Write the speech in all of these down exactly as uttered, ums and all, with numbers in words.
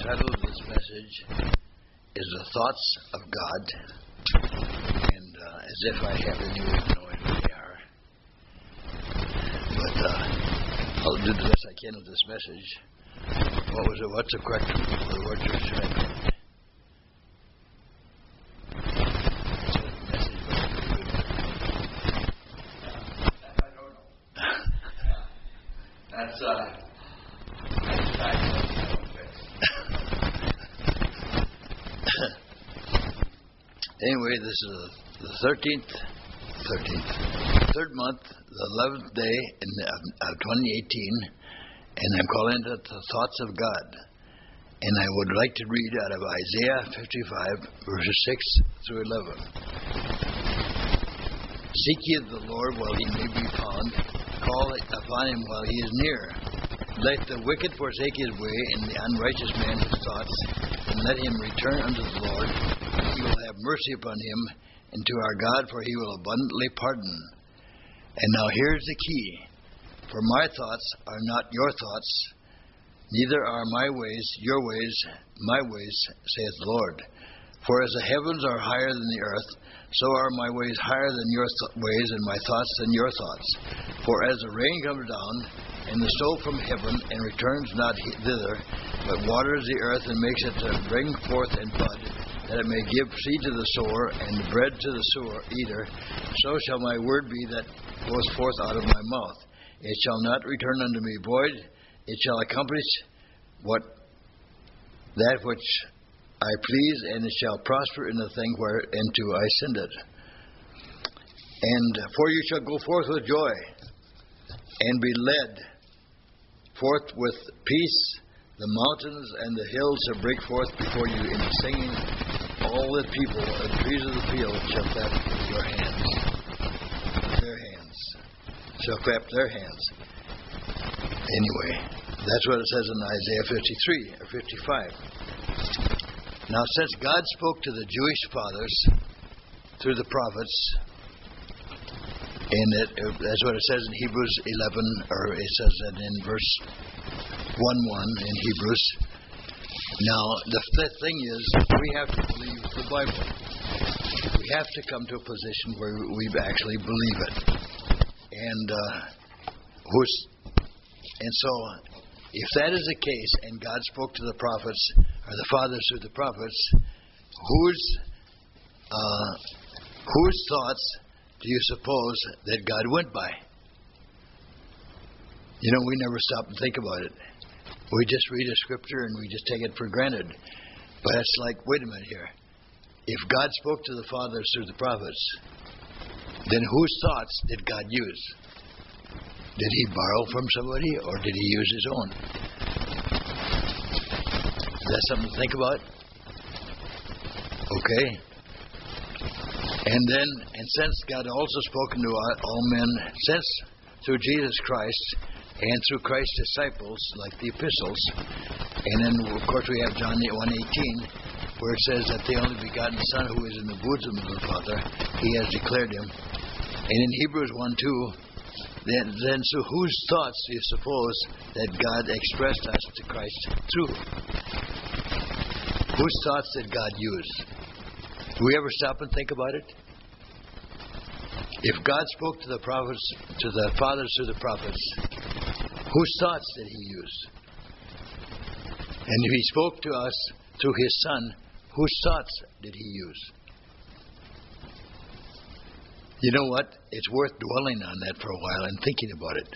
title of this message is The Thoughts of God. And uh, as if I have any way of knowing who they are. But uh, I'll do the best I can with this message. What was it? What's the correct word you're saying? I don't know. That's, uh, Anyway, this is the thirteenth, thirteenth, third month, the eleventh day in uh, twenty eighteen, and I'm calling it The Thoughts of God. And I would like to read out of Isaiah fifty-five, verses six through eleven. Seek ye the Lord while he may be found, call upon him while he is near. Let the wicked forsake his way, and the unrighteous man his thoughts, and let him return unto the Lord. He will have mercy upon him, and to our God, for he will abundantly pardon. And now here's the key. For my thoughts are not your thoughts, neither are my ways your ways, my ways, saith the Lord. For as the heavens are higher than the earth, so are my ways higher than your th- ways, and my thoughts than your thoughts. For as the rain comes down, and the snow from heaven, and returns not thither, but waters the earth, and makes it to bring forth and bud, that it may give seed to the sower, and bread to the sower eater, so shall my word be that goes forth out of my mouth. It shall not return unto me void, it shall accomplish what that which I please, and it shall prosper in the thing whereunto I send it. And for you shall go forth with joy, and be led forth with peace. The mountains and the hills shall break forth before you in singing. All the people and trees of the field shall clap your hands. Their hands. Shall clap their hands. Anyway, that's what it says in Isaiah fifty-three or fifty-five. Now, since God spoke to the Jewish fathers through the prophets, and it, that's what it says in Hebrews eleven, or it says that in verse one one in Hebrews. Now, the th- thing is, we have to believe the Bible. We have to come to a position where we actually believe it. And uh, who's, and so, if that is the case, and God spoke to the prophets, or the fathers through the prophets, whose uh, whose thoughts do you suppose that God went by? You know, we never stop and think about it. We just read a scripture and we just take it for granted. But it's like, wait a minute here. If God spoke to the fathers through the prophets, then whose thoughts did God use? Did he borrow from somebody, or did he use his own? Is that something to think about? Okay. And then, and since God also spoken to all men, since through Jesus Christ, and through Christ's disciples, like the epistles, and then, of course, we have John one eighteen, where it says that the only begotten Son who is in the bosom of the Father, he has declared him. And in Hebrews one two, then, then so whose thoughts do you suppose that God expressed us to Christ through? Whose thoughts did God use? Do we ever stop and think about it? If God spoke to the prophets, to the fathers through the prophets, whose thoughts did he use? And if he spoke to us through his Son, whose thoughts did he use? You know what? It's worth dwelling on that for a while and thinking about it.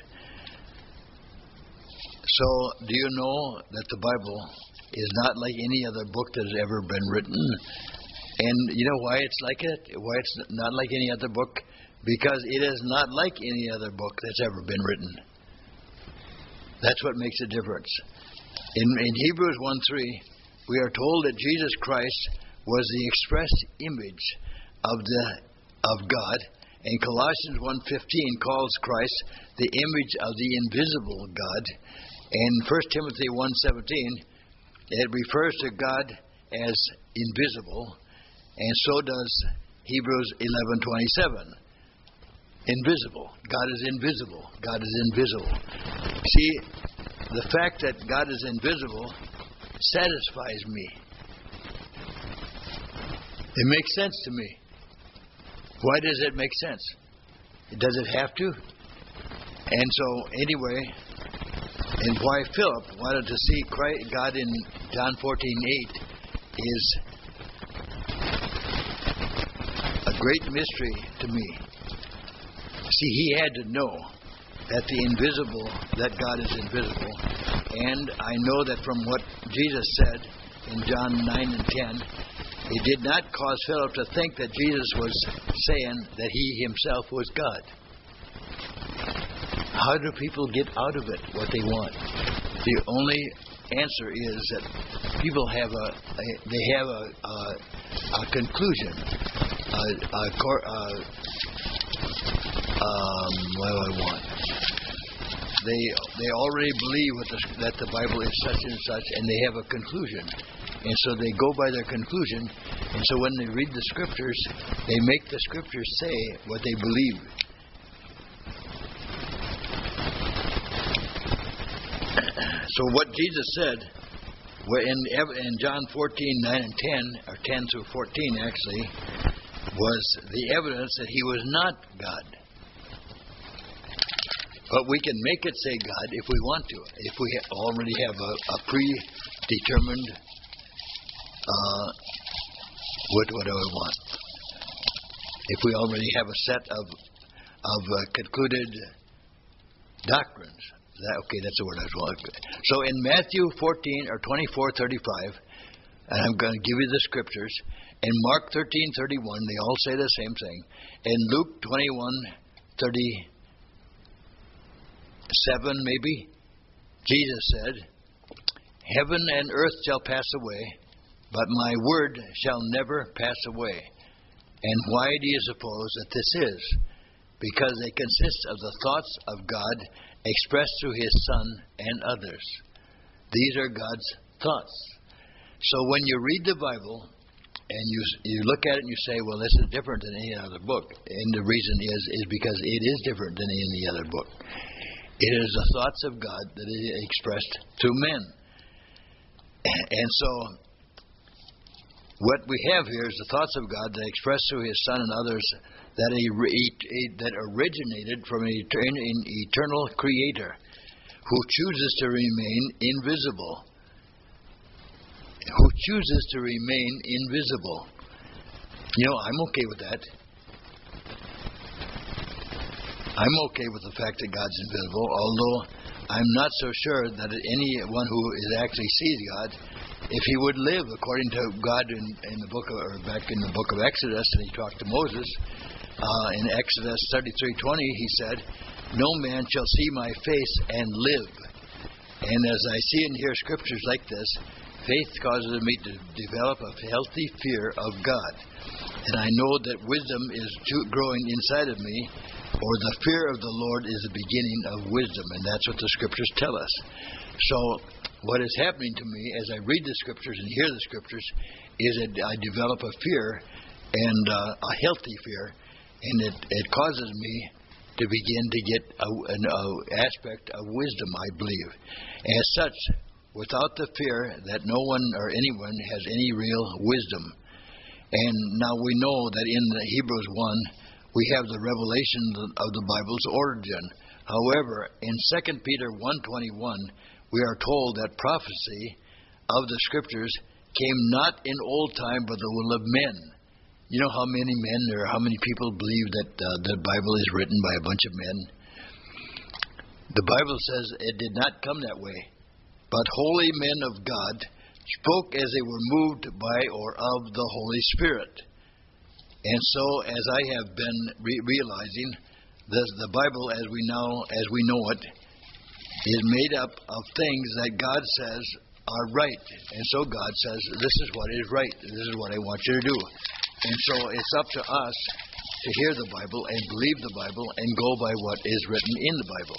So, do you know that the Bible is not like any other book that has ever been written? And you know why it's like it? Why it's not like any other book? Because it is not like any other book that's ever been written. That's what makes a difference. In, in Hebrews one three, we are told that Jesus Christ was the express image of the of God, and Colossians one fifteen calls Christ the image of the invisible God, and First Timothy one seventeen, it refers to God as invisible, and so does Hebrews eleven twenty-seven. Invisible. God is invisible. God is invisible. See, the fact that God is invisible satisfies me. It makes sense to me. Why does it make sense? Does it have to? And so, anyway, and why Philip wanted to see Christ, God in John fourteen eight is a great mystery to me. See, he had to know that the invisible, that God is invisible. And I know that from what Jesus said in John nine and ten, it did not cause Philip to think that Jesus was saying that he himself was God. How do people get out of it what they want? The only answer is that people have a, a they have a, a, a conclusion. A, a, a, um, what do I want? They they already believe what the, that the Bible is such and such, and they have a conclusion, and so they go by their conclusion. And so when they read the scriptures, they make the scriptures say what they believe. So what Jesus said in in John fourteen nine and ten, or ten through fourteen actually, was the evidence that he was not God. But we can make it say God if we want to. If we already have a, a predetermined, uh, what, what do I want? If we already have a set of of uh, concluded doctrines. That, okay, that's the word I was wanting. So in Matthew fourteen or twenty-four thirty-five, and I'm going to give you the scriptures. In Mark thirteen thirty-one, they all say the same thing. In Luke twenty-one thirty. Seven, maybe, Jesus said, "Heaven and earth shall pass away, but my word shall never pass away." And why do you suppose that this is? Because they consist of the thoughts of God expressed through His Son and others. These are God's thoughts. So when you read the Bible and you you look at it and you say, "Well, this is different than any other book," and the reason is is because it is different than any other book. It is the thoughts of God that is expressed through men. And so, what we have here is the thoughts of God that expressed through His Son and others that he, he, that originated from an eternal Creator who chooses to remain invisible. Who chooses to remain invisible. You know, I'm okay with that. I'm okay with the fact that God's invisible, although I'm not so sure that anyone who is actually sees God, if he would live according to God in, in the book of, or back in the book of Exodus, and he talked to Moses uh, in Exodus thirty-three twenty, he said, "No man shall see my face and live." And as I see and hear scriptures like this, faith causes me to develop a healthy fear of God, and I know that wisdom is growing inside of me. Or the fear of the Lord is the beginning of wisdom, and that's what the scriptures tell us. So, what is happening to me as I read the scriptures and hear the scriptures is that I develop a fear, and uh, a healthy fear, and it, it causes me to begin to get a, an a aspect of wisdom, I believe. As such, without the fear that no one or anyone has any real wisdom. And now we know that in the Hebrews one, we have the revelation of the Bible's origin. However, in Second Peter one twenty-one, we are told that prophecy of the Scriptures came not in old time, but the will of men. You know how many men or how many people believe that uh, the Bible is written by a bunch of men? The Bible says it did not come that way, but holy men of God spoke as they were moved by or of the Holy Spirit. And so, as I have been re- realizing, this, the Bible, as we know, as we know it, is made up of things that God says are right. And so God says, "This is what is right. This is what I want you to do." And so it's up to us to hear the Bible and believe the Bible and go by what is written in the Bible.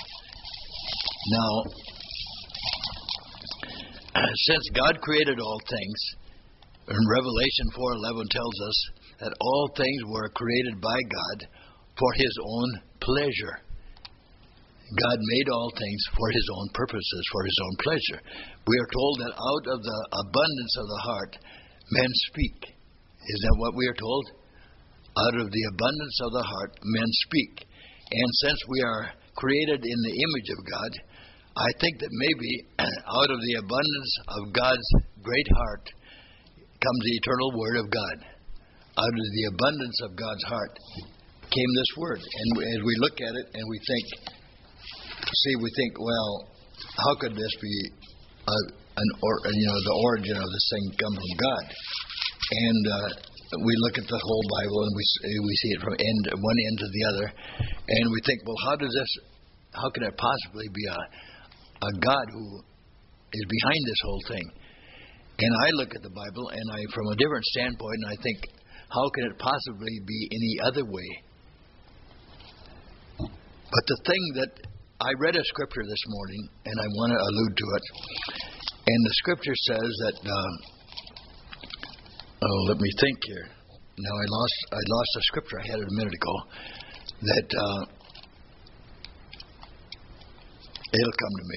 Now, since God created all things, and Revelation four eleven tells us that all things were created by God for His own pleasure. God made all things for His own purposes, for His own pleasure. We are told that out of the abundance of the heart, men speak. Is that what we are told? Out of the abundance of the heart, men speak. And since we are created in the image of God, I think that maybe out of the abundance of God's great heart comes the eternal Word of God. Out of the abundance of God's heart came this Word. And as we look at it and we think, see, we think, well, how could this be a, an or, you know, the origin of this thing come from God? And uh, we look at the whole Bible and we we see it from end one end to the other, and we think, well, how does this? How can it possibly be a a God who is behind this whole thing? And I look at the Bible and I, from a different standpoint, and I think, how can it possibly be any other way? But the thing that I read a scripture this morning, and I want to allude to it. And the scripture says that. Uh, oh, let me think here. Now I lost. I lost a scripture I had it a minute ago. That uh, it'll come to me.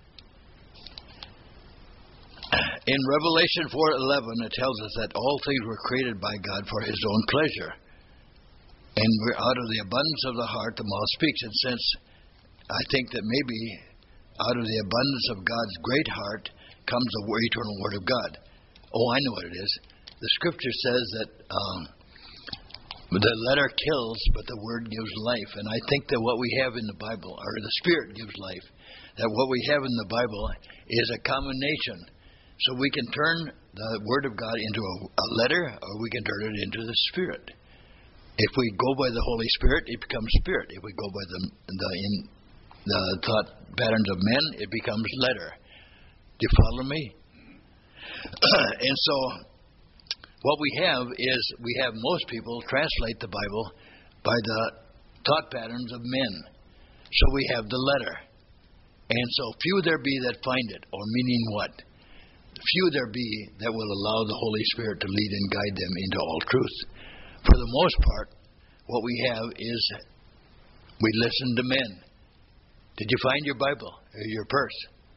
In Revelation four eleven, it tells us that all things were created by God for His own pleasure, and we're out of the abundance of the heart the mouth speaks. And since I think that maybe out of the abundance of God's great heart comes the eternal Word of God. Oh, I know what it is. The Scripture says that um, the letter kills, but the Word gives life. And I think that what we have in the Bible, or the Spirit gives life, that what we have in the Bible is a combination. So we can turn the Word of God into a, a letter, or we can turn it into the Spirit. If we go by the Holy Spirit, it becomes Spirit. If we go by the the in the thought patterns of men, it becomes letter. Do you follow me? And so, what we have is we have most people translate the Bible by the thought patterns of men. So we have the letter. And so few there be that find it, or meaning what? Few there be that will allow the Holy Spirit to lead and guide them into all truth. For the most part, what we have is we listen to men. Did you find your Bible or your purse?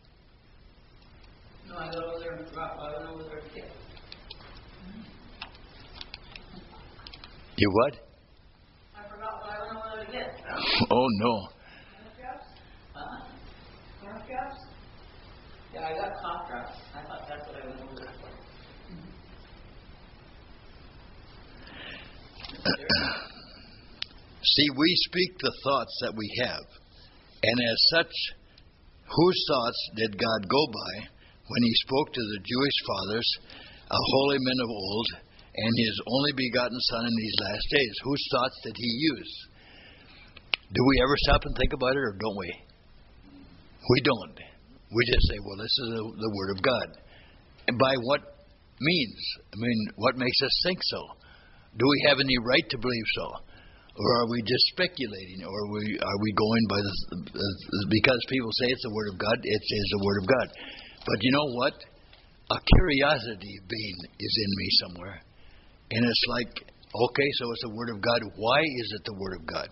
No, I got over there and dropped. I don't know where they're kept. You what? I forgot, but I don't know where to get. Oh, no. Cough drops? Huh? Cough drops? Yeah, I got cough drops. I thought that's what I went over there for. See, we speak the thoughts that we have. And as such, whose thoughts did God go by when He spoke to the Jewish fathers, a holy men of old, and His only begotten Son in these last days? Whose thoughts did He use? Do we ever stop and think about it, or don't we? We don't. We just say, well, this is the, the Word of God. And by what means? I mean, what makes us think so? Do we have any right to believe so? Or are we just speculating? Or are we, are we going by the, uh, because people say it's the Word of God, it is the Word of God. But you know what? A curiosity being is in me somewhere. And it's like, okay, so it's the Word of God. Why is it the Word of God?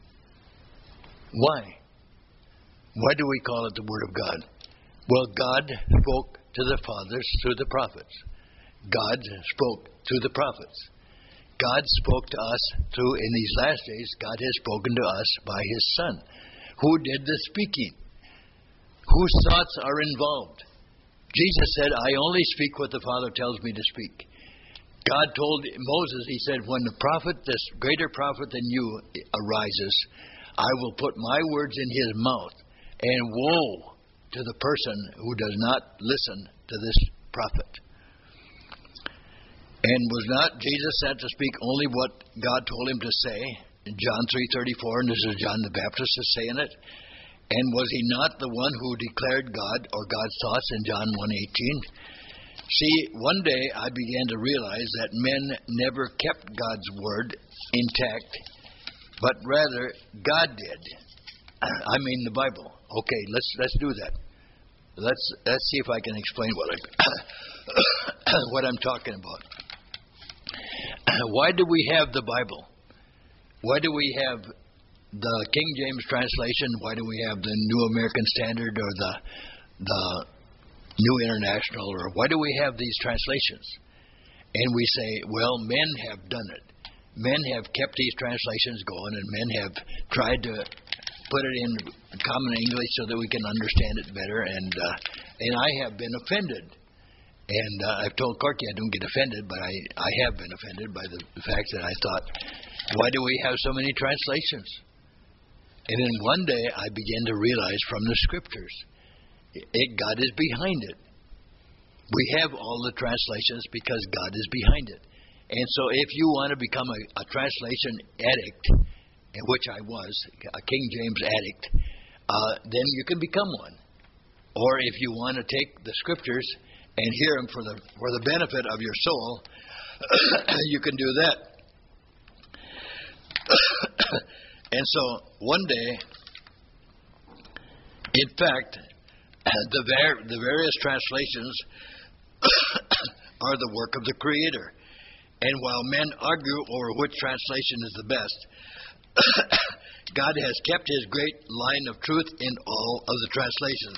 Why? Why do we call it the Word of God? Well, God spoke to the fathers through the prophets. God spoke to the prophets. God spoke to us through, in these last days, God has spoken to us by His Son. Who did the speaking? Whose thoughts are involved? Jesus said, I only speak what the Father tells me to speak. God told Moses, He said, when the prophet, this greater prophet than you arises, I will put my words in his mouth, and woe to the person who does not listen to this prophet. And was not Jesus sent to speak only what God told Him to say? In John three thirty-four, and this is John the Baptist is saying it. And was He not the one who declared God or God's thoughts in John one eighteen? See, one day I began to realize that men never kept God's word intact, but rather God did. I mean the Bible. Okay, let's let's do that. Let's let's see if I can explain what I what I'm talking about. Why do we have the Bible? Why do we have the King James translation? Why do we have the New American Standard or the the New International? Or why do we have these translations? And we say, well, men have done it. Men have kept these translations going, and men have tried to put it in common English so that we can understand it better. And uh, and I have been offended. And uh, I've told Corky I don't get offended, but I, I have been offended by the fact that I thought, why do we have so many translations? And then one day I began to realize from the Scriptures, it, God is behind it. We have all the translations because God is behind it. And so if you want to become a, a translation addict, which I was, a King James addict, uh, then you can become one. Or if you want to take the Scriptures and hear them for the for the benefit of your soul, you can do that. And so one day, in fact, the var- the various translations are the work of the Creator. And while men argue over which translation is the best, God has kept His great line of truth in all of the translations.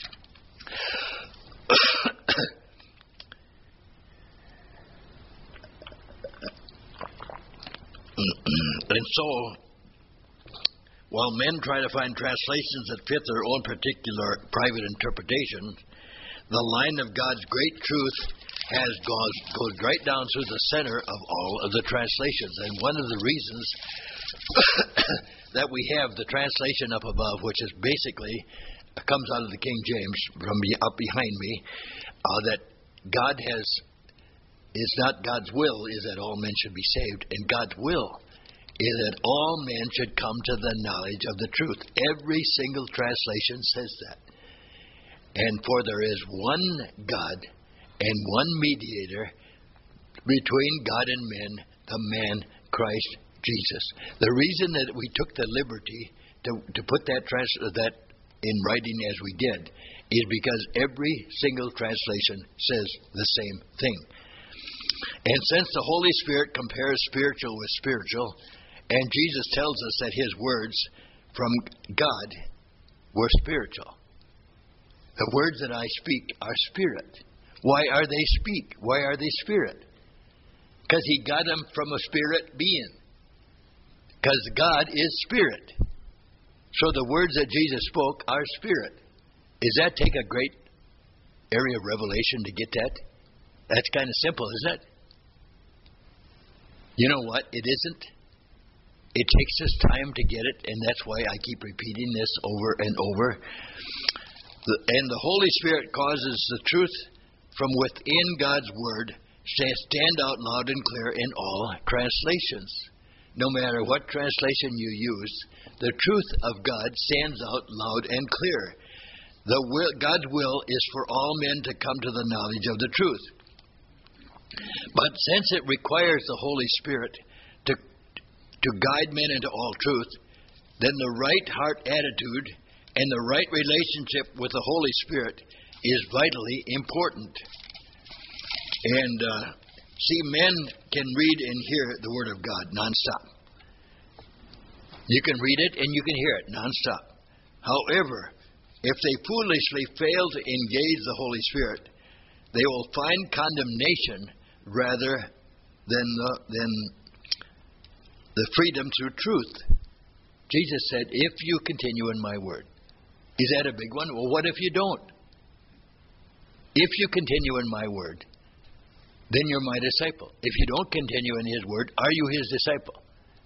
And so, while men try to find translations that fit their own particular private interpretation, the line of God's great truth has gone goes right down through the center of all of the translations. And one of the reasons that we have the translation up above, which is basically comes out of the King James from up behind me, uh, that God has is not God's will is that all men should be saved, and God's will is that all men should come to the knowledge of the truth. Every single translation says that. And for there is one God and one mediator between God and men, the man Christ Jesus. The reason that we took the liberty to, to put that trans- that in writing as we did is because every single translation says the same thing. And since the Holy Spirit compares spiritual with spiritual, and Jesus tells us that His words from God were spiritual. The words that I speak are spirit. Why are they speak? Why are they spirit? Because He got them from a spirit being. Because God is spirit. So the words that Jesus spoke are spirit. Does that take a great area of revelation to get that? That's kind of simple, isn't it? You know what? It isn't. It takes us time to get it, and that's why I keep repeating this over and over. The, and the Holy Spirit causes the truth from within God's Word to stand out loud and clear in all translations. No matter what translation you use, the truth of God stands out loud and clear. The will, God's will is for all men to come to the knowledge of the truth. But since it requires the Holy Spirit to to guide men into all truth, then the right heart attitude and the right relationship with the Holy Spirit is vitally important. And uh, see, men can read and hear the Word of God nonstop. You can read it and you can hear it nonstop. However, if they foolishly fail to engage the Holy Spirit, they will find condemnation rather than the, than the freedom through truth. Jesus said, if you continue in my word. Is that a big one? Well, what if you don't? If you continue in my word, then you're my disciple. If you don't continue in His word, are you His disciple?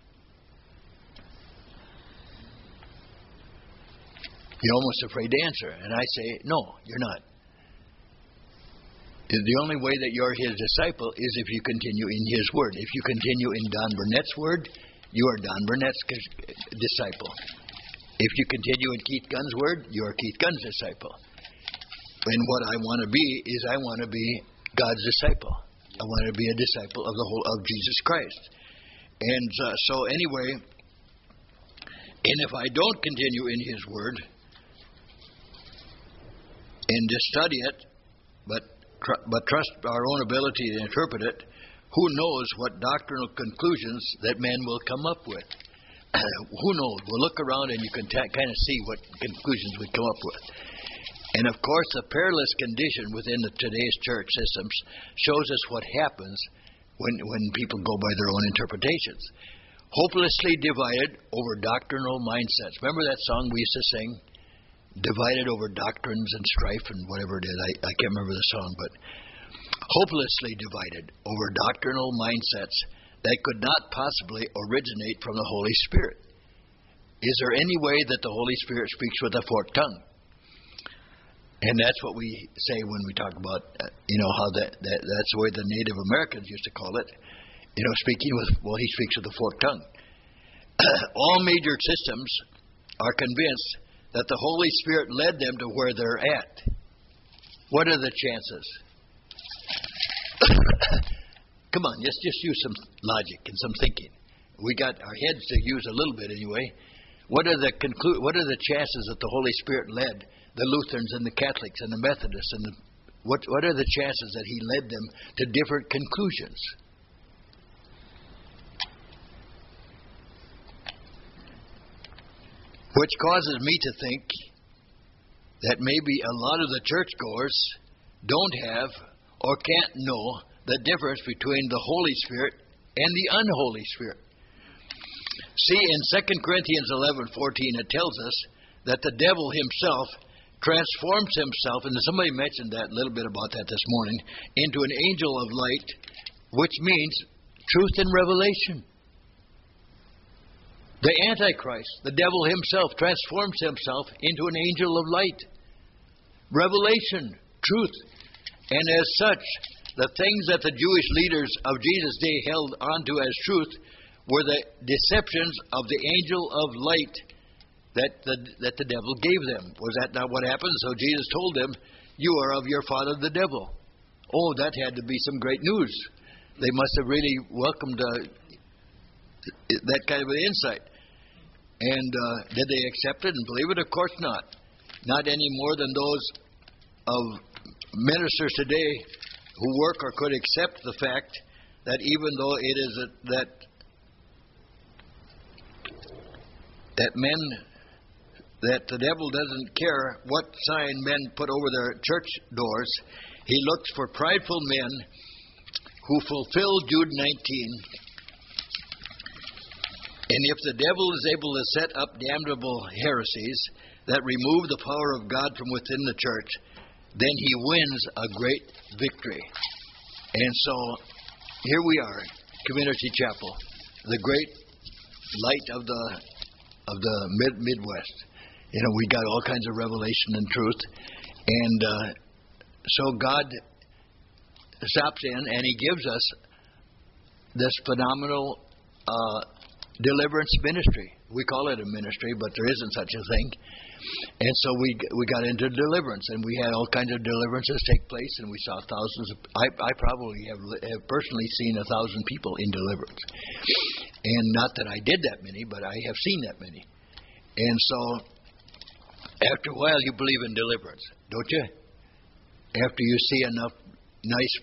You're almost afraid to answer. And I say, no, you're not. The only way that you're His disciple is if you continue in His word. If you continue in Don Burnett's word, you are Don Burnett's disciple. If you continue in Keith Gunn's word, you are Keith Gunn's disciple. And what I want to be is I want to be God's disciple. I want to be a disciple of the whole of Jesus Christ. And uh, so anyway, and if I don't continue in His word and just study it, but but trust our own ability to interpret it, who knows what doctrinal conclusions that man will come up with. who knows? We'll look around and you can ta- kind of see what conclusions we come up with. And of course, the perilous condition within the today's church systems shows us what happens when, when people go by their own interpretations. Hopelessly divided over doctrinal mindsets. Remember that song we used to sing? Divided over doctrines and strife and whatever it is. I, I can't remember the song, but hopelessly divided over doctrinal mindsets that could not possibly originate from the Holy Spirit. Is there any way that the Holy Spirit speaks with a forked tongue? And that's what we say when we talk about, uh, you know, how that, that that's the way the Native Americans used to call it. You know, speaking with, well, he speaks with a forked tongue. All major systems are convinced that the Holy Spirit led them to where they're at. What are the chances? Come on, just just use some logic and some thinking. We got our heads to use a little bit anyway. What are the conclu- What are the chances that the Holy Spirit led the Lutherans and the Catholics and the Methodists and the, what what are the chances that He led them to different conclusions? Which causes me to think that maybe a lot of the churchgoers don't have or can't know the difference between the Holy Spirit and the unholy Spirit. See, in Second Corinthians eleven fourteen, it tells us that the devil himself transforms himself, and somebody mentioned that a little bit about that this morning, into an angel of light, which means truth and revelation. The Antichrist, the devil himself, transforms himself into an angel of light. Revelation, truth. And as such, the things that the Jewish leaders of Jesus' day held onto as truth were the deceptions of the angel of light that the, that the devil gave them. Was that not what happened? So Jesus told them, you are of your father the devil. Oh, that had to be some great news. They must have really welcomed uh, that kind of an insight. And uh, did they accept it and believe it? Of course not. Not any more than those of ministers today who work or could accept the fact that even though it is a, that that men, that the devil doesn't care what sign men put over their church doors, he looks for prideful men who fulfill Jude nineteen. And if the devil is able to set up damnable heresies that remove the power of God from within the church, then he wins a great victory. And so, here we are, Community Chapel, the great light of the of the mid Midwest. You know, we got all kinds of revelation and truth, and uh, so God stops in and He gives us this phenomenal uh, deliverance ministry. We call it a ministry, but there isn't such a thing. And so we we got into deliverance, and we had all kinds of deliverances take place, and we saw thousands of, I, I probably have, have personally seen a thousand people in deliverance. And not that I did that many, but I have seen that many. And so, after a while, you believe in deliverance, don't you? After you see enough nice,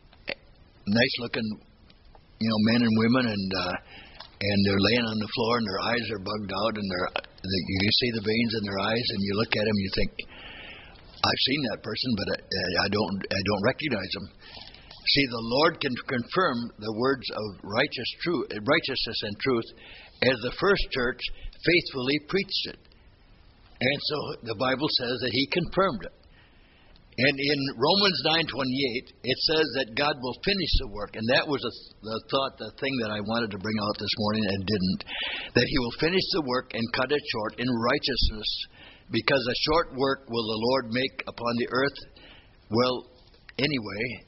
nice looking, you know, men and women, and uh, and they're laying on the floor, and their eyes are bugged out, and they're, they, you see the veins in their eyes, and you look at them, and you think, I've seen that person, but I, I don't, I don't recognize them. See, the Lord can confirm the words of righteous truth, righteousness and truth, as the first church faithfully preached it. And so the Bible says that He confirmed it. And in Romans nine twenty-eight, it says that God will finish the work. And that was a, the thought, the thing that I wanted to bring out this morning and didn't. That He will finish the work and cut it short in righteousness, because a short work will the Lord make upon the earth. Well, anyway,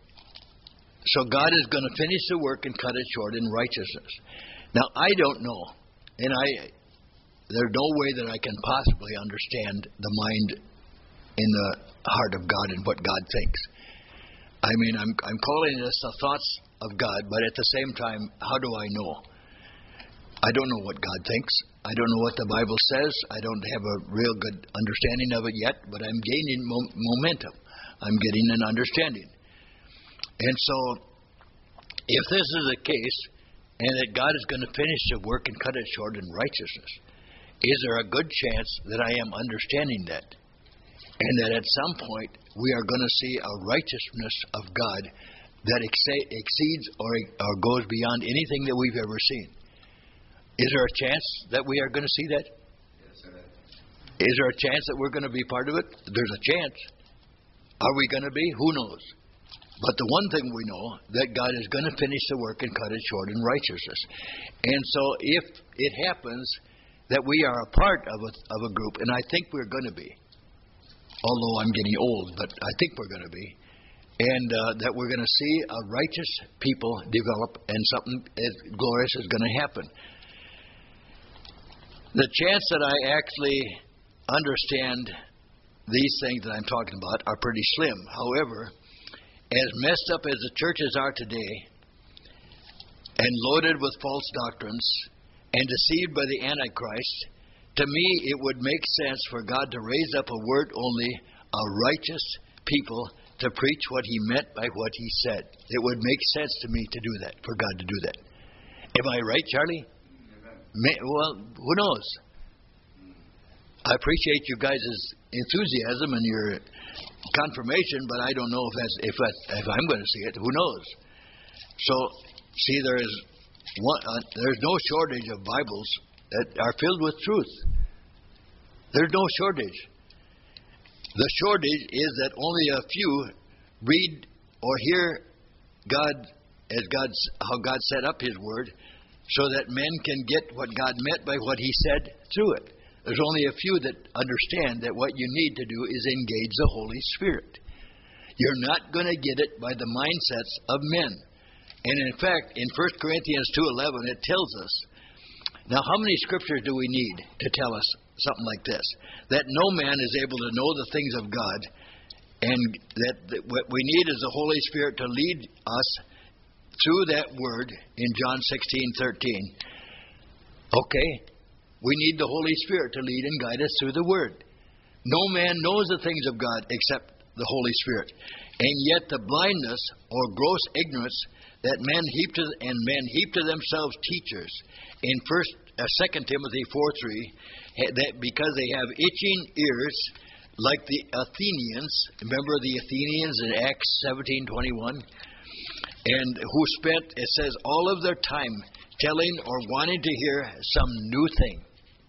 so God is going to finish the work and cut it short in righteousness. Now, I don't know, and I there's no way that I can possibly understand the mind in the heart of God and what God thinks. I mean, I'm I'm calling this the thoughts of God, but at the same time, how do I know? I don't know what God thinks. I don't know what the Bible says. I don't have a real good understanding of it yet, but I'm gaining mo- momentum. I'm getting an understanding. And so, if this is the case, and that God is going to finish the work and cut it short in righteousness, is there a good chance that I am understanding that? And that at some point we are going to see a righteousness of God that ex- exceeds or, or goes beyond anything that we've ever seen. Is there a chance that we are going to see that? Yes, sir. Is there a chance that we're going to be part of it? There's a chance. Are we going to be? Who knows? But the one thing we know, that God is going to finish the work and cut it short in righteousness. And so if it happens that we are a part of a, of a group, and I think we're going to be, although I'm getting old, but I think we're going to be, and uh, that we're going to see a righteous people develop and something glorious is going to happen. The chance that I actually understand these things that I'm talking about are pretty slim. However, as messed up as the churches are today, and loaded with false doctrines, and deceived by the Antichrist, to me it would make sense for God to raise up a word-only, a righteous people to preach what He meant by what He said. It would make sense to me to do that, for God to do that. Am I right, Charlie? May, well, who knows? I appreciate you guys' enthusiasm and your confirmation, but I don't know if that's if that's, if I'm going to see it. Who knows? So, see, there is one. Uh, there's no shortage of Bibles that are filled with truth. There's no shortage. The shortage is that only a few read or hear God as God's how God set up His Word, so that men can get what God meant by what He said through it. There's only a few that understand that what you need to do is engage the Holy Spirit. You're not going to get it by the mindsets of men. And in fact, in First Corinthians two eleven, it tells us, now how many scriptures do we need to tell us something like this? That no man is able to know the things of God, and that, that what we need is the Holy Spirit to lead us through that word in John sixteen thirteen. Okay? We need the Holy Spirit to lead and guide us through the Word. No man knows the things of God except the Holy Spirit. And yet the blindness or gross ignorance that men heap to and men heap to themselves teachers in First, uh, Second Timothy four three, that because they have itching ears, like the Athenians. Remember the Athenians in Acts seventeen twenty one, and who spent, it says, all of their time telling or wanting to hear some new thing.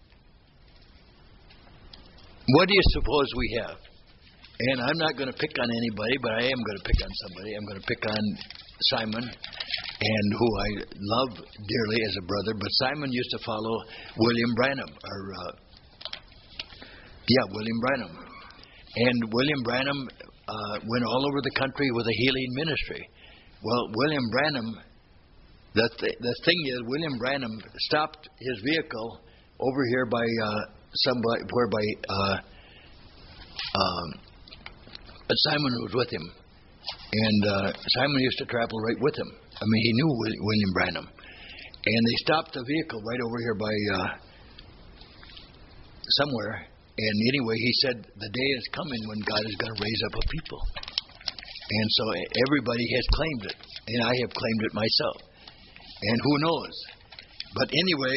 What do you suppose we have? And I'm not going to pick on anybody, but I am going to pick on somebody. I'm going to pick on Simon, and who I love dearly as a brother. But Simon used to follow William Branham, or uh, yeah, William Branham. And William Branham uh, went all over the country with a healing ministry. Well, William Branham, the th- the thing is, William Branham stopped his vehicle over here by uh, somebody, whereby uh, um, Simon was with him, and uh, Simon used to travel right with him. I mean, he knew William Branham, and they stopped the vehicle right over here by uh, somewhere. And anyway, he said the day is coming when God is going to raise up a people, and so everybody has claimed it, and I have claimed it myself. And who knows? But anyway,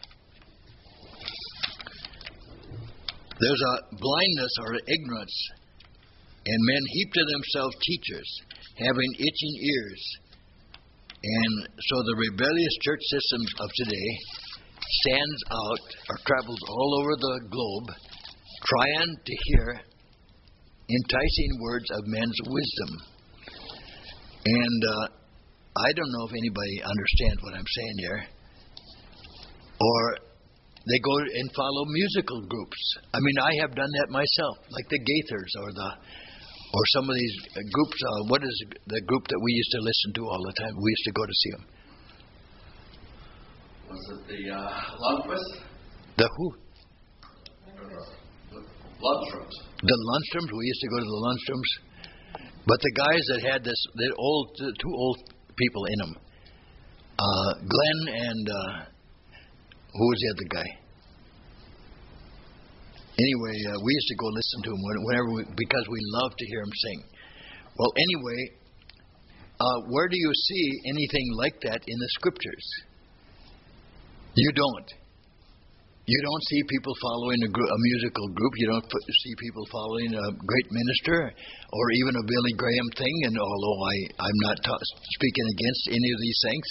there's a blindness or ignorance, and men heap to themselves teachers, having itching ears. And so the rebellious church systems of today stands out or travels all over the globe, trying to hear enticing words of men's wisdom. And uh, I don't know if anybody understands what I'm saying here. Or they go and follow musical groups. I mean, I have done that myself, like the Gaithers or the or some of these groups. Uh, what is the group that we used to listen to all the time? We used to go to see them. Was it the uh, Lundquist? The who? Lundstroms. The Lundstroms. We used to go to the Lundstroms. But the guys that had this, the old, the two old people in them, uh, Glenn and uh, who was the other guy? Anyway, uh, we used to go listen to him whenever we, because we loved to hear him sing. Well, anyway, uh, where do you see anything like that in the Scriptures? You don't. You don't see people following a, gr- a musical group. You don't f- see people following a great minister or even a Billy Graham thing. And although I, I'm not ta- speaking against any of these things.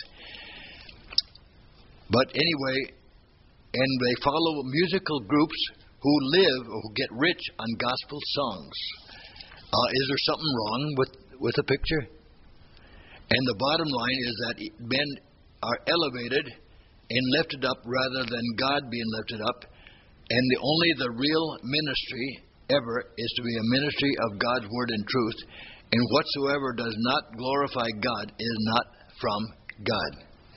But anyway, and they follow musical groups who live or who get rich on gospel songs. Uh, is there something wrong with, with the picture? And the bottom line is that men are elevated and lifted up rather than God being lifted up. And the only the real ministry ever is to be a ministry of God's word and truth. And whatsoever does not glorify God is not from God.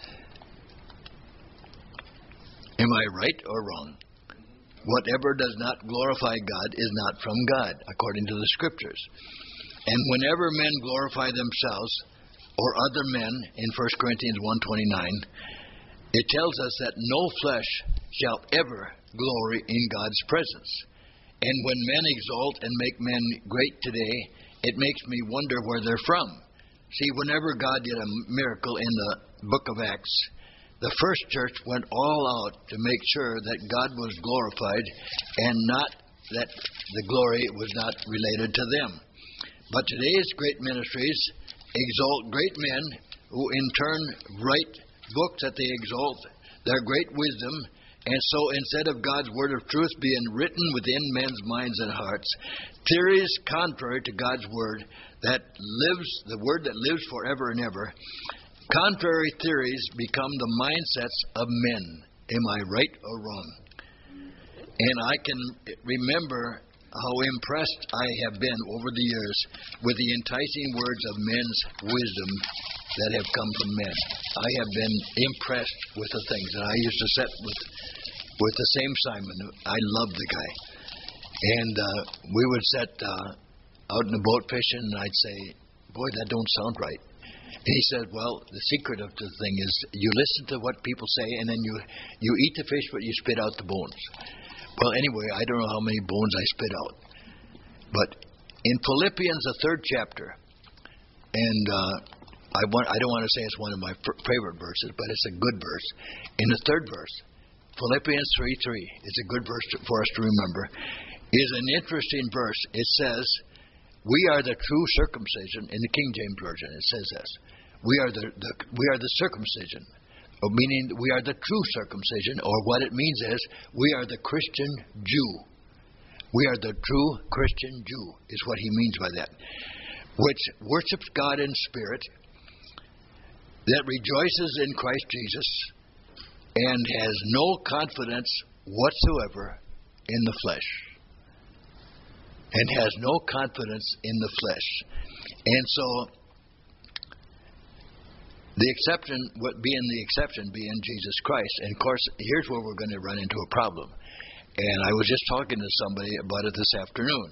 Am I right or wrong? Whatever does not glorify God is not from God, according to the Scriptures. And whenever men glorify themselves or other men, in First Corinthians one twenty-nine, it tells us that no flesh shall ever glory in God's presence. And when men exalt and make men great today, it makes me wonder where they're from. See, whenever God did a miracle in the book of Acts, the first church went all out to make sure that God was glorified and not that the glory was not related to them. But today's great ministries exalt great men who in turn write books that they exalt their great wisdom, and so instead of God's word of truth being written within men's minds and hearts, theories contrary to God's word that lives, the word that lives forever and ever, contrary theories become the mindsets of men. Am I right or wrong? And I can remember how impressed I have been over the years with the enticing words of men's wisdom that have come from men. I have been impressed with the things. And I used to sit with with the same Simon. I loved the guy. And uh, we would sit uh, out in the boat fishing, and I'd say, boy, that don't sound right. And he said, well, the secret of the thing is you listen to what people say, and then you, you eat the fish, but you spit out the bones. Well, anyway, I don't know how many bones I spit out. But in Philippians, the third chapter, and uh, I want I don't want to say it's one of my f- favorite verses, but it's a good verse. In the third verse, Philippians three three, it's a good verse to, for us to remember, is an interesting verse. It says, we are the true circumcision. In the King James Version, it says this. We are the, the we are the circumcision, meaning we are the true circumcision, or what it means is we are the Christian Jew. We are the true Christian Jew, is what he means by that, which worships God in spirit, that rejoices in Christ Jesus, and has no confidence whatsoever in the flesh. And has no confidence in the flesh. And so, the exception, what being the exception, being Jesus Christ. And of course, here's where we're going to run into a problem. And I was just talking to somebody about it this afternoon.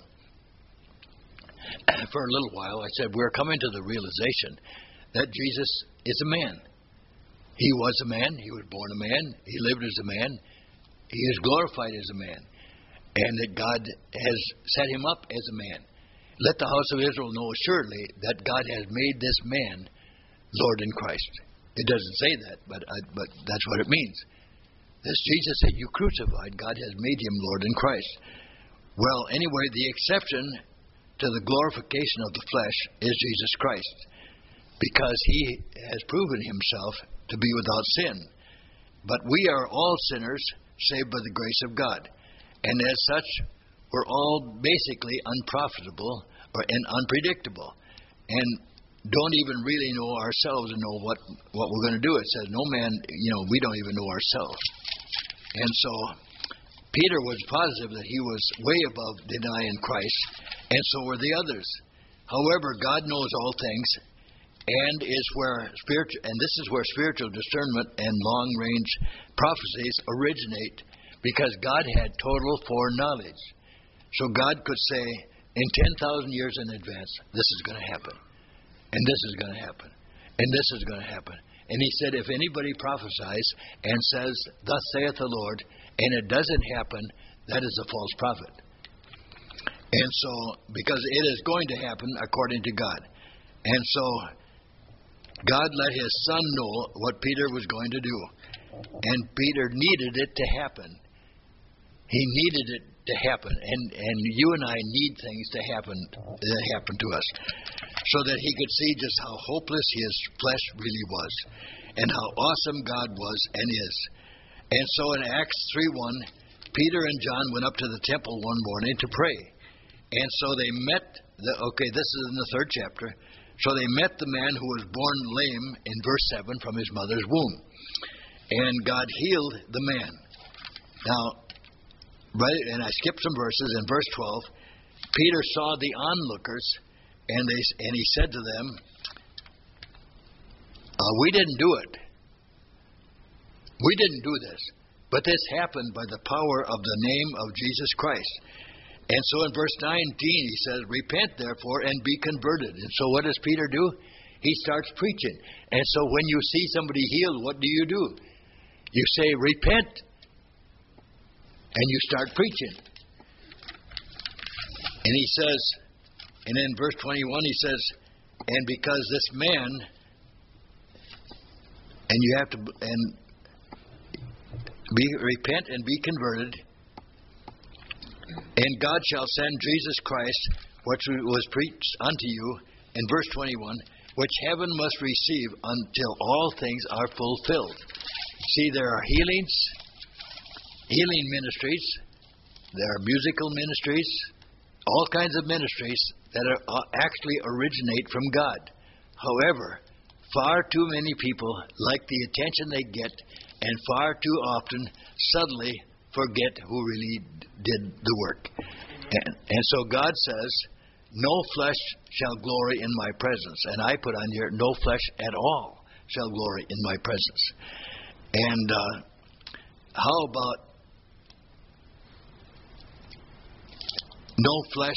For a little while, I said, we're coming to the realization that Jesus is a man. He was a man. He was born a man. He lived as a man. He is glorified as a man. And that God has set him up as a man. Let the house of Israel know assuredly that God has made this man Lord in Christ. It doesn't say that, but I, but that's what it means. This Jesus that you crucified, God has made him Lord in Christ. Well, anyway, the exception to the glorification of the flesh is Jesus Christ, because he has proven himself to be without sin. But we are all sinners saved by the grace of God. And as such, we're all basically unprofitable or, and unpredictable. And don't even really know ourselves and know what, what we're going to do. It says, no man, you know, we don't even know ourselves. And so, Peter was positive that he was way above denying Christ, and so were the others. However, God knows all things, and is where spiritual, and this is where spiritual discernment and long-range prophecies originate, because God had total foreknowledge. So God could say, in ten thousand years in advance, this is going to happen. And this is going to happen. And this is going to happen. And he said, if anybody prophesies and says, thus saith the Lord, and it doesn't happen, that is a false prophet. And so, because it is going to happen according to God. And so, God let his Son know what Peter was going to do. And Peter needed it to happen. He needed it to happen. And, and you and I need things to happen that happen to us, so that he could see just how hopeless his flesh really was, and how awesome God was and is. And so in Acts three one, Peter and John went up to the temple one morning to pray. And so they met, the, okay, this is in the third chapter. So they met the man who was born lame in verse seven from his mother's womb. And God healed the man. Now, right, and I skipped some verses. In verse twelve, Peter saw the onlookers, and they and he said to them, uh, we didn't do it. We didn't do this. But this happened by the power of the name of Jesus Christ. And so in verse nineteen, he says, repent therefore and be converted. And so what does Peter do? He starts preaching. And so when you see somebody healed, what do you do? You say, repent. And you start preaching. And he says, and in verse twenty-one, he says, and because this man, and you have to, and be, repent and be converted, and God shall send Jesus Christ, which was preached unto you, in verse twenty-one, which heaven must receive until all things are fulfilled. See, there are healings, healing ministries, there are musical ministries, all kinds of ministries that are, actually originate from God. However, far too many people like the attention they get, and far too often suddenly forget who really did the work. And, and so God says, no flesh shall glory in my presence. And I put on here, no flesh at all shall glory in my presence. And uh, how about no flesh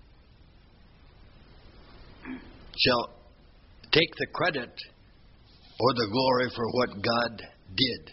shall take the credit or the glory for what God did.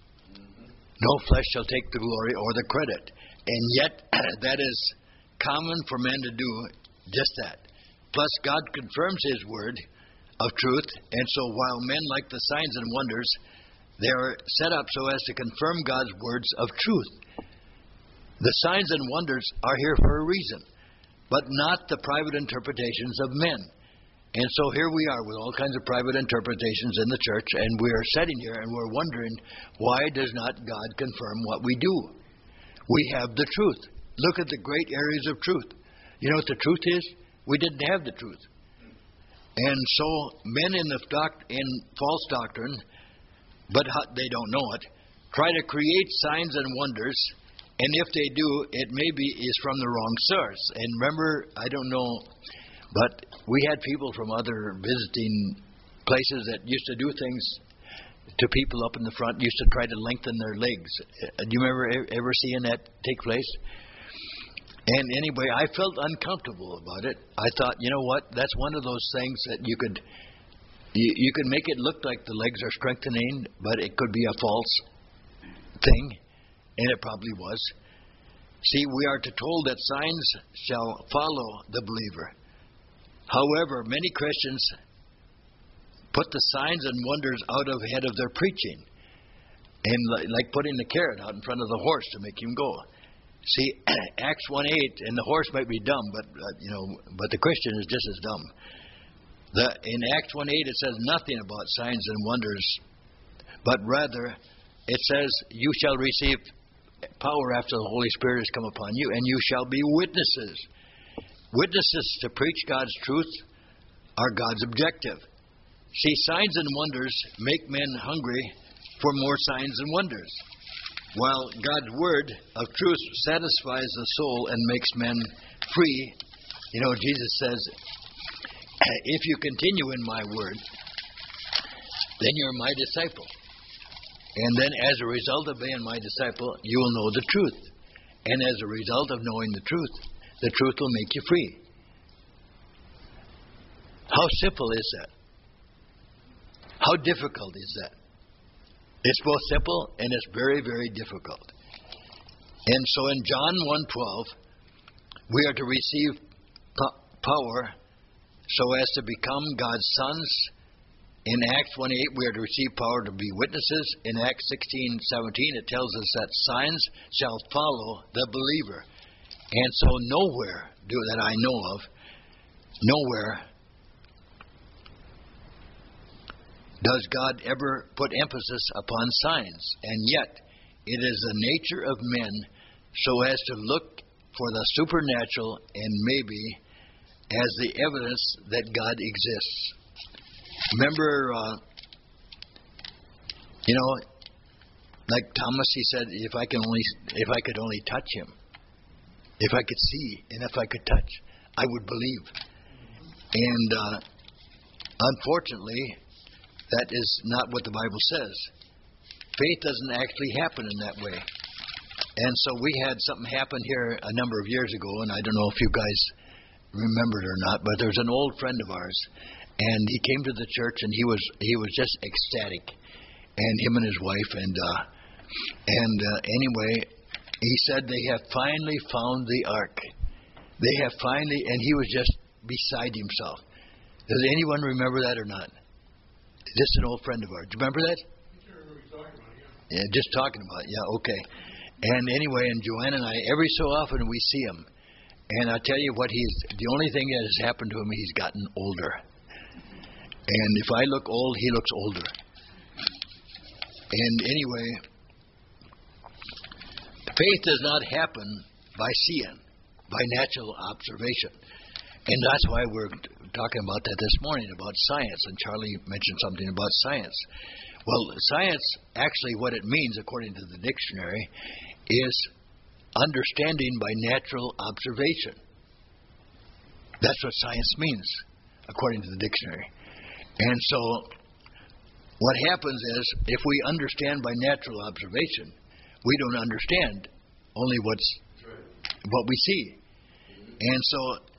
No flesh shall take the glory or the credit. And yet, that is common for men to do just that. Plus, God confirms His word of truth. And so while men like the signs and wonders, they are set up so as to confirm God's words of truth. The signs and wonders are here for a reason, but not the private interpretations of men. And so here we are with all kinds of private interpretations in the church, and we are sitting here and we're wondering, why does not God confirm what we do? We have the truth. Look at the great areas of truth. You know what the truth is? We didn't have the truth. And so men in the doc- in false doctrine, but they don't know it, try to create signs and wonders, and if they do, it maybe is from the wrong source. And remember, I don't know, but we had people from other visiting places that used to do things to people up in the front, used to try to lengthen their legs. Do you remember ever seeing that take place? And anyway, I felt uncomfortable about it. I thought, you know what, that's one of those things that you could you, you could make it look like the legs are strengthening, but it could be a false thing, and it probably was. See, we are to told that signs shall follow the believer. However, many Christians put the signs and wonders out of head of their preaching, and like putting the carrot out in front of the horse to make him go. See, Acts one eight, and the horse might be dumb, but uh, you know, but the Christian is just as dumb. The, in Acts one eight, it says nothing about signs and wonders, but rather it says, "You shall receive power after the Holy Spirit has come upon you, and you shall be witnesses." Witnesses to preach God's truth are God's objective. See, signs and wonders make men hungry for more signs and wonders, while God's word of truth satisfies the soul and makes men free. You know, Jesus says, if you continue in my word, then you're my disciple. And then as a result of being my disciple, you will know the truth. And as a result of knowing the truth, the truth will make you free. How simple is that? How difficult is that? It's both simple and it's very, very difficult. And so in John one twelve, we are to receive po- power so as to become God's sons In Acts one eight, we are to receive power to be witnesses. In Acts sixteen seventeen, it tells us that signs shall follow the believer. And so nowhere do that I know of, nowhere does God ever put emphasis upon signs. And yet, it is the nature of men so as to look for the supernatural and maybe as the evidence that God exists. Remember, uh, you know, like Thomas, he said, if I can only, if I could only touch him, if I could see, and if I could touch, I would believe. And uh, unfortunately, that is not what the Bible says. Faith doesn't actually happen in that way. And so we had something happen here a number of years ago, and I don't know if you guys remember it or not, but there's an old friend of ours, and he came to the church, and he was he was just ecstatic, and him and his wife, and uh, and uh, anyway, he said they have finally found the ark. They have finally, and he was just beside himself. Does anyone remember that or not? This is an old friend of ours. Do you remember that? Yeah, just talking about it. Yeah, okay. And anyway, and Joanne and I, every so often we see him. And I tell you what, he's the only thing that has happened to him, he's gotten older. And if I look old, he looks older. And anyway, faith does not happen by seeing, by natural observation. And that's why we're talking about that this morning, about science. And Charlie mentioned something about science. Well, science, actually what it means, according to the dictionary, is understanding by natural observation. That's what science means, according to the dictionary. And so, what happens is, if we understand by natural observation, we don't understand only what's what we see. And so,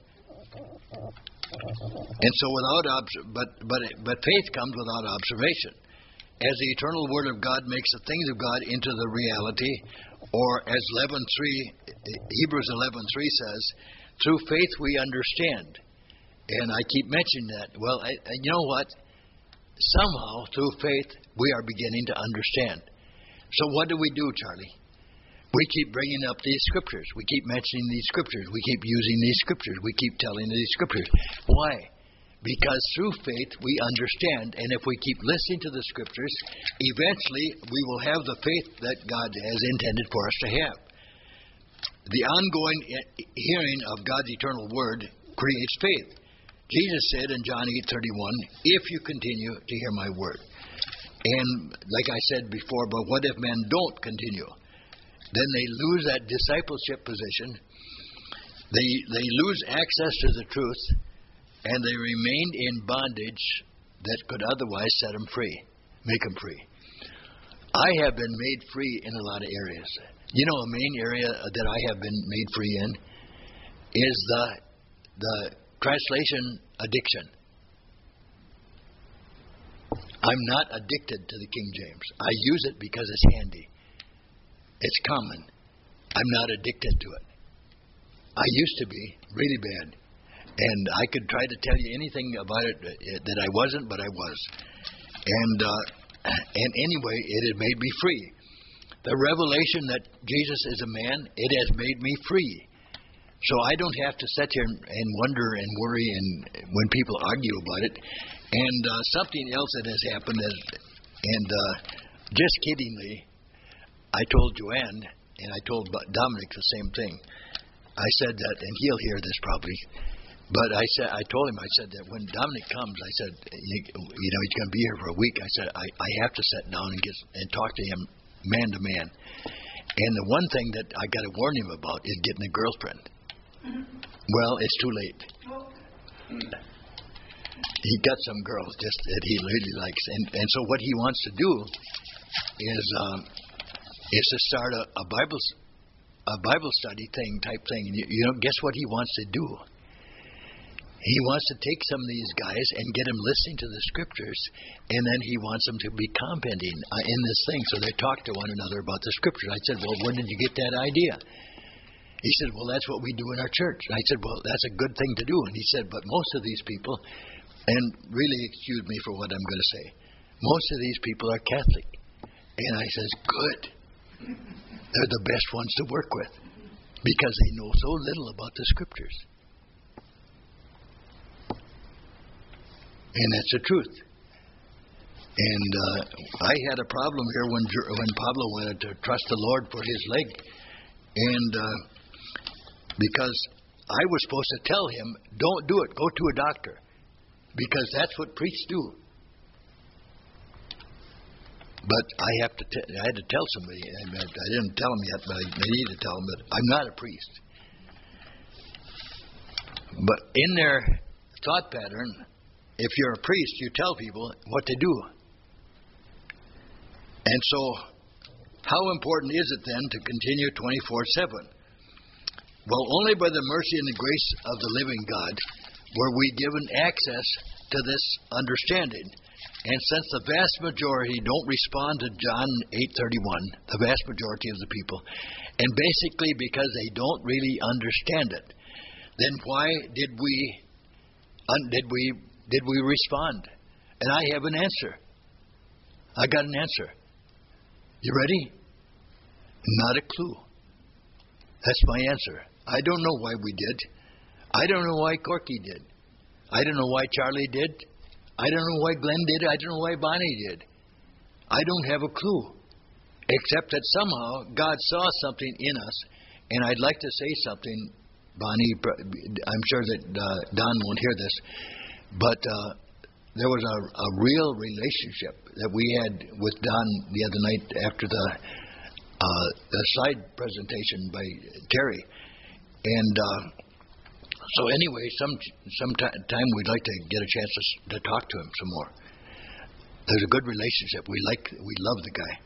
and so without obs- but but but faith comes without observation. As the eternal Word of God makes the things of God into the reality, or as eleven three, Hebrews eleven three says, through faith we understand. And I keep mentioning that. Well, I, I, you know what? Somehow, through faith, we are beginning to understand. So what do we do, Charlie? We keep bringing up these scriptures. We keep mentioning these scriptures. We keep using these scriptures. We keep telling these scriptures. Why? Because through faith we understand, and if we keep listening to the scriptures, eventually we will have the faith that God has intended for us to have. The ongoing hearing of God's eternal word creates faith. Jesus said in John eight thirty-one, if you continue to hear my word. And like I said before, but what if men don't continue? Then they lose that discipleship position. They they lose access to the truth. And they remained in bondage that could otherwise set them free, make them free. I have been made free in a lot of areas. You know, a main area that I have been made free in is the the translation addiction. I'm not addicted to the King James. I use it because it's handy. It's common. I'm not addicted to it. I used to be really bad. And I could try to tell you anything about it that I wasn't, but I was. And uh, and anyway, it had made me free. The revelation that Jesus is a man, it has made me free. So I don't have to sit here and wonder and worry and when people argue about it. And uh, something else that has happened is, and uh, just kiddingly, I told Joanne and I told Dominic the same thing. I said that, and he'll hear this probably. But I said, I told him, I said that when Dominic comes, I said, you, you know, he's going to be here for a week. I said, I, I have to sit down and get and talk to him man to man. And the one thing that I got to warn him about is getting a girlfriend. Mm-hmm. Well, it's too late. Mm. He got some girls just that he really likes, and and so what he wants to do is um, is to start a, a Bible a Bible study thing type thing. And you, you know, guess what he wants to do? He wants to take some of these guys and get them listening to the scriptures, and then he wants them to be commenting uh, in this thing. So they talk to one another about the scriptures. I said, well, when did you get that idea? He said, well, that's what we do in our church. And I said, well, that's a good thing to do. And he said, but most of these people, And really excuse me for what I'm going to say. Most of these people are Catholic. And I says, good. They're the best ones to work with because they know so little about the Scriptures. And that's the truth. And uh, I had a problem here when when Pablo wanted to trust the Lord for his leg. And uh, because I was supposed to tell him, don't do it, go to a doctor. Because that's what priests do. But I have to. T- I had to tell somebody. I, I didn't tell him yet, but I, I need to tell him that I'm not a priest. But in their thought pattern, if you're a priest, you tell people what to do. And so, how important is it then to continue twenty-four seven? Well, only by the mercy and the grace of the living God were we given access to this understanding. And since the vast majority don't respond to John eight thirty-one, the vast majority of the people, and basically because they don't really understand it, then why did we un, did we did we respond? And I have an answer. I got an answer. You ready? Not a clue. That's my answer. I don't know why we did. I don't know why Corky did. I don't know why Charlie did. I don't know why Glenn did. I don't know why Bonnie did. I don't have a clue. Except that somehow God saw something in us. And I'd like to say something, Bonnie. I'm sure that uh, Don won't hear this. But uh, there was a, a real relationship that we had with Don the other night after the, uh, the slide presentation by Terry. And uh, so anyway, some some t- time we'd like to get a chance to, to talk to him some more. There's a good relationship. We like, we love the guy.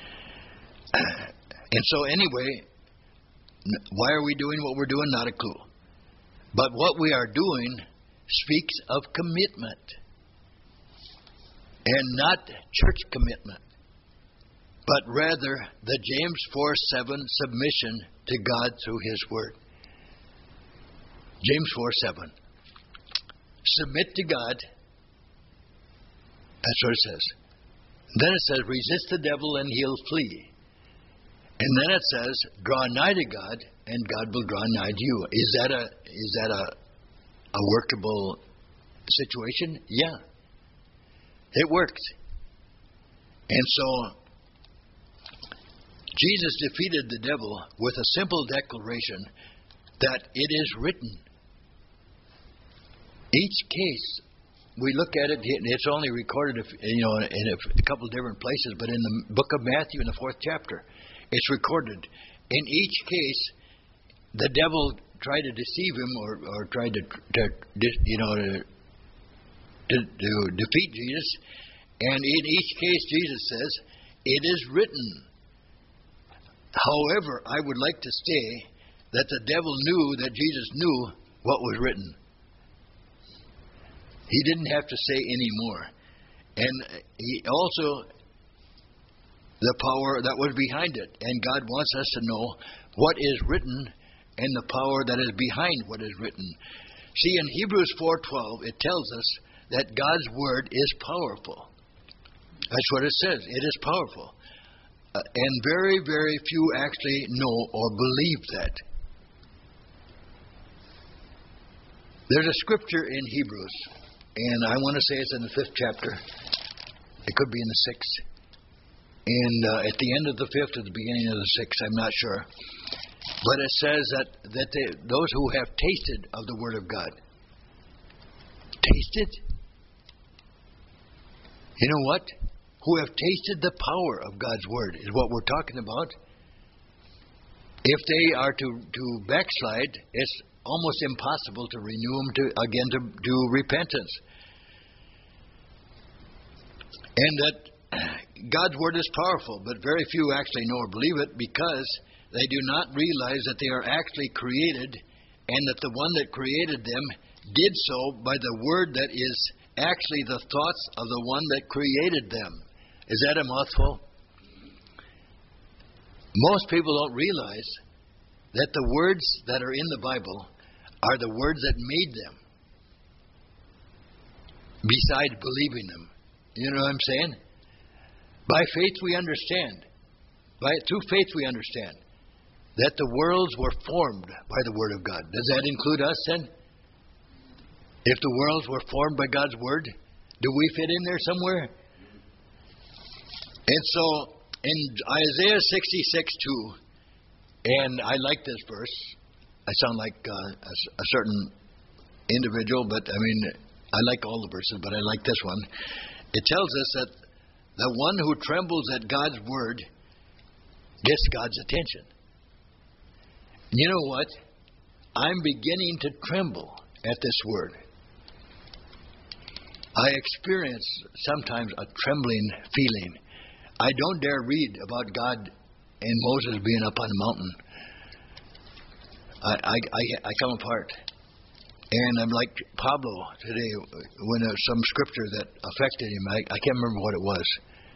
And so anyway, why are we doing what we're doing? Not a clue. But what we are doing speaks of commitment. And not church commitment, but rather the James four seven submission to God through His Word. James four seven. Submit to God. That's what it says. Then it says, resist the devil and he'll flee. And then it says, draw nigh to God and God will draw nigh to you. Is that a is that a a workable situation? Yeah. It works. And so Jesus defeated the devil with a simple declaration that it is written. Each case, we look at it, it's only recorded if, you know, in a couple different places, but in the book of Matthew in the fourth chapter, it's recorded. In each case, the devil tried to deceive him or, or tried to, to, you know, to, to, to defeat Jesus. And in each case, Jesus says, it is written. However, I would like to say that the devil knew that Jesus knew what was written. He didn't have to say any more. And he also, the power that was behind it. And God wants us to know what is written and the power that is behind what is written. See, in Hebrews four twelve, it tells us that God's Word is powerful. That's what it says. It is powerful. Uh, and very, very few actually know or believe that. There's a scripture in Hebrews, and I want to say it's in the fifth chapter. It could be in the sixth. And uh, at the end of the fifth or the beginning of the sixth, I'm not sure. But it says that, that they, those who have tasted of the Word of God. Tasted? You know what? Who have tasted the power of God's Word is what we're talking about. If they are to, to backslide, it's almost impossible to renew them to, again to, to repentance. And that God's Word is powerful, but very few actually know or believe it because they do not realize that they are actually created and that the one that created them did so by the Word that is actually the thoughts of the one that created them. Is that a mouthful? Most people don't realize that the words that are in the Bible are the words that made them. besides believing them. You know what I'm saying? By faith we understand. By through faith we understand that the worlds were formed by the Word of God. Does that include us then? If the worlds were formed by God's Word, do we fit in there somewhere? And so in Isaiah sixty-six two, and I like this verse. I sound like uh, a, a certain individual, but I mean, I like all the verses, but I like this one. It tells us that the one who trembles at God's Word gets God's attention. You know what? I'm beginning to tremble at this Word. I experience sometimes a trembling feeling. I don't dare read about God and Moses being up on the mountain. I, I, I, I come apart. And I'm like Pablo today when there's some scripture that affected him. I, I can't remember what it was.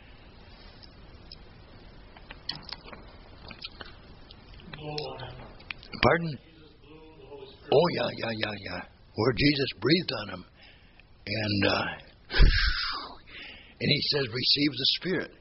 Pardon? Oh, yeah, yeah, yeah, yeah. Where Jesus breathed on him. And, uh, and he says, receive the Spirit.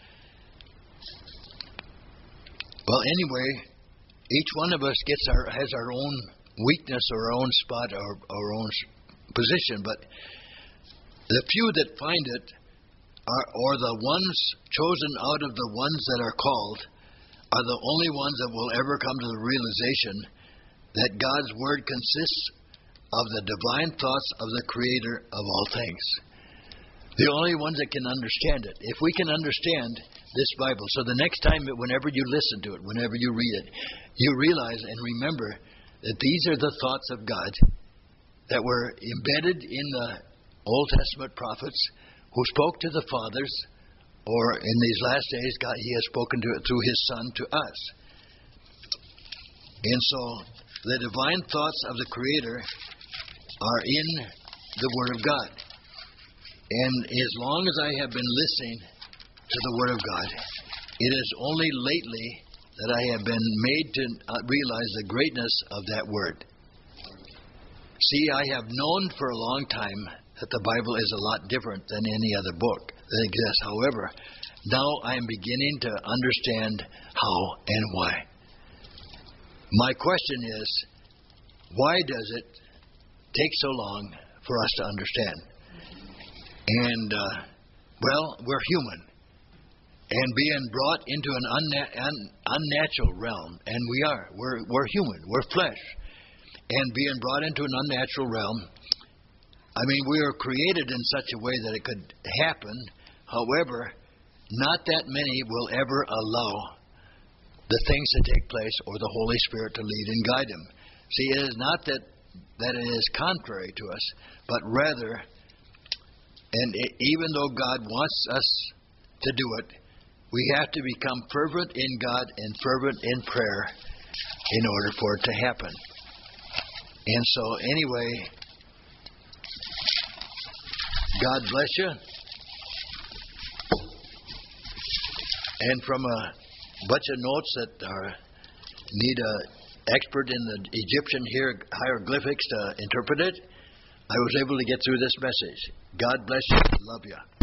Well, anyway, each one of us gets our has our own weakness or our own spot or our own position. But the few that find it are, or the ones chosen out of the ones that are called, are the only ones that will ever come to the realization that God's Word consists of the divine thoughts of the Creator of all things. The only ones that can understand it. If we can understand this Bible, so the next time, whenever you listen to it, whenever you read it, you realize and remember that these are the thoughts of God that were embedded in the Old Testament prophets who spoke to the fathers, or in these last days, God, He has spoken to it through His Son to us. And so, the divine thoughts of the Creator are in the Word of God. And as long as I have been listening to the Word of God, it is only lately that I have been made to realize the greatness of that Word. See, I have known for a long time that the Bible is a lot different than any other book that exists. However, now I am beginning to understand how and why. My question is, why does it take so long for us to understand? And, uh, well, we're human. And being brought into an unna- un- unnatural realm, and we are. We're, we're human. We're flesh. And being brought into an unnatural realm, I mean, we are created in such a way that it could happen. However, not that many will ever allow the things to take place or the Holy Spirit to lead and guide them. See, it is not that, that it is contrary to us, but rather, and it, even though God wants us to do it, we have to become fervent in God and fervent in prayer in order for it to happen. And so, anyway, God bless you. And from a bunch of notes that are, need an expert in the Egyptian hieroglyphics to interpret it, I was able to get through this message. God bless you. Love you.